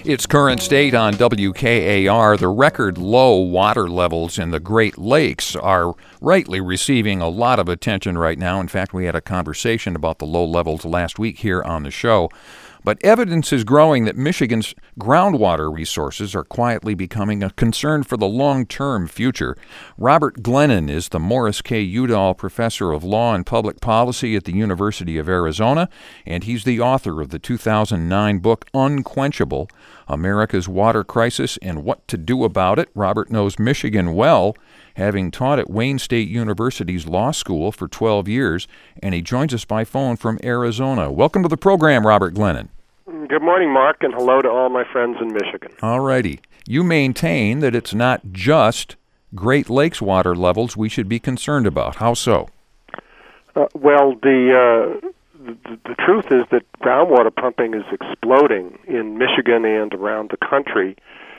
Its current state on WKAR, the record low water levels in the Great Lakes are rightly receiving a lot of attention right now. In fact, we had a conversation about the low levels last week here on the show. But evidence is growing that Michigan's groundwater resources are quietly becoming a concern for the long-term future. Robert Glennon is the Morris K. Udall Professor of Law and Public Policy at the University of Arizona, and he's the author of the 2009 book Unquenchable: America's Water Crisis and What to Do About It. Robert knows Michigan well, having taught at Wayne State University's law school for 12 years, and he joins us by phone from Arizona. Welcome to the program, Robert Glennon. Good morning, Mark, and hello to all my friends in Michigan. All righty. You maintain that it's not just Great Lakes water levels we should be concerned about. How so? Well, the truth is that groundwater pumping is exploding in Michigan and around the country.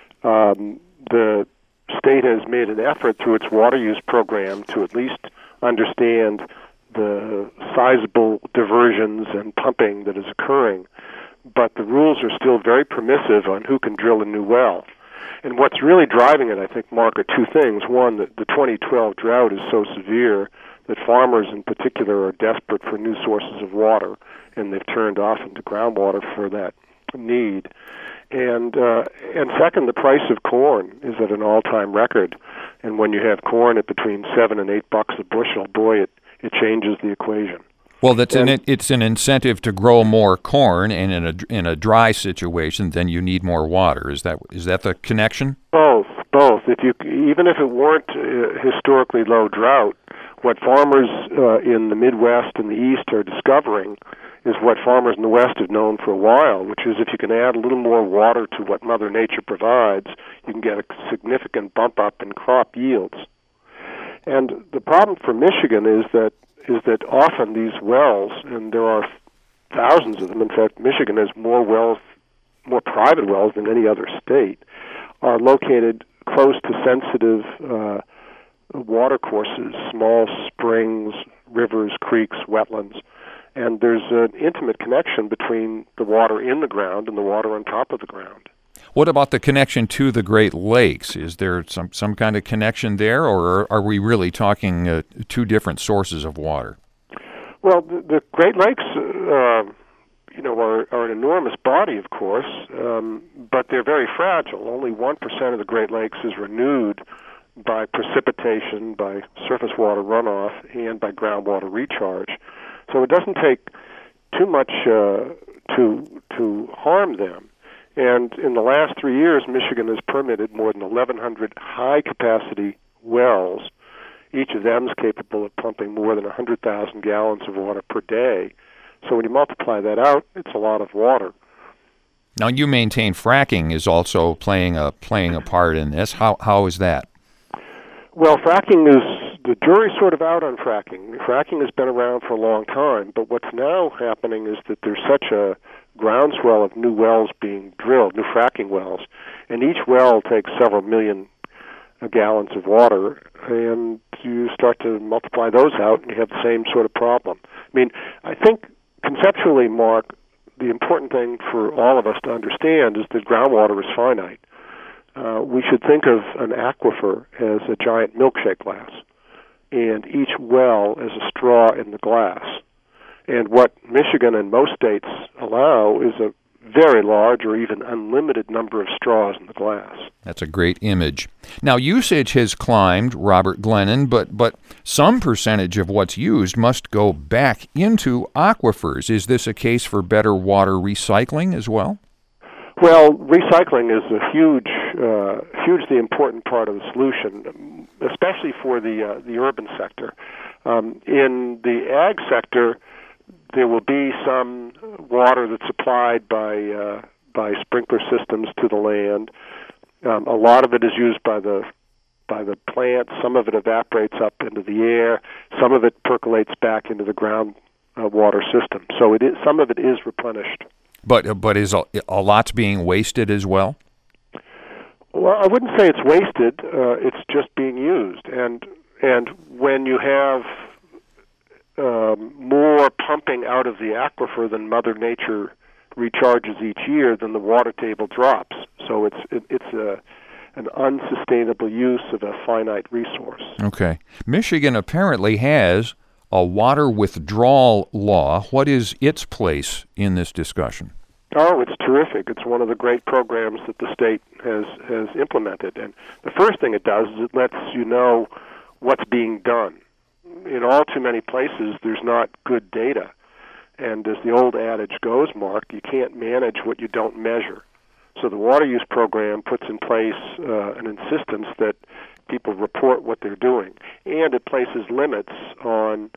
The state has made an effort through its water use program to at least understand the sizable diversions and pumping that is occurring. But the rules are still very permissive on who can drill a new well. And what's really driving it, I think, Mark, are two things. One, that the 2012 drought is so severe that farmers in particular are desperate for new sources of water, and they've turned off into groundwater for that need. And second, the price of corn is at an all-time record. And when you have corn at between $7 and $8 a bushel, boy, it changes the equation. Well, it's an incentive to grow more corn, and in a dry situation, then you need more water. Is that the connection? Both. Even if it weren't historically low drought, what farmers in the Midwest and the East are discovering is what farmers in the West have known for a while, which is if you can add a little more water to what Mother Nature provides, you can get a significant bump up in crop yields. And the problem for Michigan is that often these wells, and there are thousands of them, in fact, Michigan has more private wells than any other state, are located close to sensitive water courses, small springs, rivers, creeks, wetlands, and there's an intimate connection between the water in the ground and the water on top of the ground. What about the connection to the Great Lakes? Is there some kind of connection there, or are we really talking two different sources of water? Well, the Great Lakes, are an enormous body, of course, but they're very fragile. Only 1% of the Great Lakes is renewed by precipitation, by surface water runoff, and by groundwater recharge. So it doesn't take too much to harm them. And in the last 3 years, Michigan has permitted more than 1,100 high-capacity wells. Each of them is capable of pumping more than 100,000 gallons of water per day. So when you multiply that out, it's a lot of water. Now, you maintain fracking is also playing a part in this. How is that? Well, the jury's sort of out on fracking. Fracking has been around for a long time, but what's now happening is that there's such a groundswell of new wells being drilled, new fracking wells, and each well takes several million gallons of water, and you start to multiply those out, and you have the same sort of problem. I mean, I think conceptually, Mark, the important thing for all of us to understand is that groundwater is finite. We should think of an aquifer as a giant milkshake glass, and each well as a straw in the glass. And what Michigan and most states allow is a very large or even unlimited number of straws in the glass. That's a great image. Now, usage has climbed, Robert Glennon, but some percentage of what's used must go back into aquifers. Is this a case for better water recycling as well? Well, recycling is a hugely important part of the solution, especially for the urban sector. In the ag sector, there will be some water that's supplied by sprinkler systems to the land. A lot of it is used by the plants. Some of it evaporates up into the air. Some of it percolates back into the ground water system. So some of it is replenished. But is a lot's being wasted as well? Well, I wouldn't say it's wasted. It's just being used. And when you have more pumping out of the aquifer than Mother Nature recharges each year, then the water table drops. So it's an unsustainable use of a finite resource. Okay. Michigan apparently has a water withdrawal law. What is its place in this discussion? Oh, it's terrific. It's one of the great programs that the state has implemented. And the first thing it does is it lets you know what's being done. In all too many places, there's not good data. And as the old adage goes, Mark, you can't manage what you don't measure. So the water use program puts in place an insistence that people report what they're doing, and it places limits on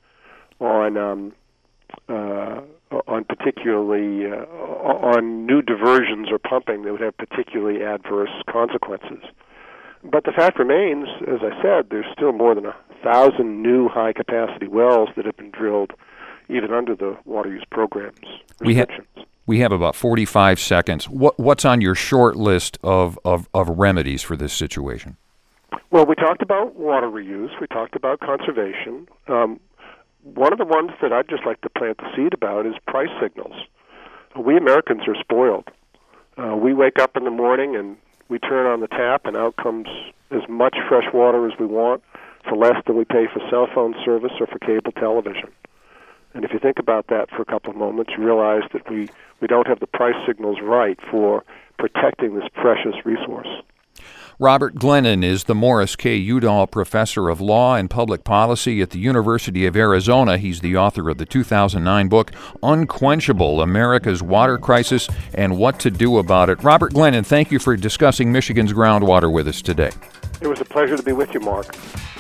particularly on new diversions or pumping that would have particularly adverse consequences. But the fact remains, as I said, there's still more than 1,000 new high-capacity wells that have been drilled, even under the water use program's restrictions. We have about 45 seconds. What's on your short list of remedies for this situation? Well, we talked about water reuse. We talked about conservation. One of the ones that I'd just like to plant the seed about is price signals. We Americans are spoiled. We wake up in the morning and we turn on the tap, and out comes as much fresh water as we want for less than we pay for cell phone service or for cable television. And if you think about that for a couple of moments, you realize that we don't have the price signals right for protecting this precious resource. Robert Glennon is the Morris K. Udall Professor of Law and Public Policy at the University of Arizona. He's the author of the 2009 book, Unquenchable: America's Water Crisis and What to Do About It. Robert Glennon, thank you for discussing Michigan's groundwater with us today. It was a pleasure to be with you, Mark.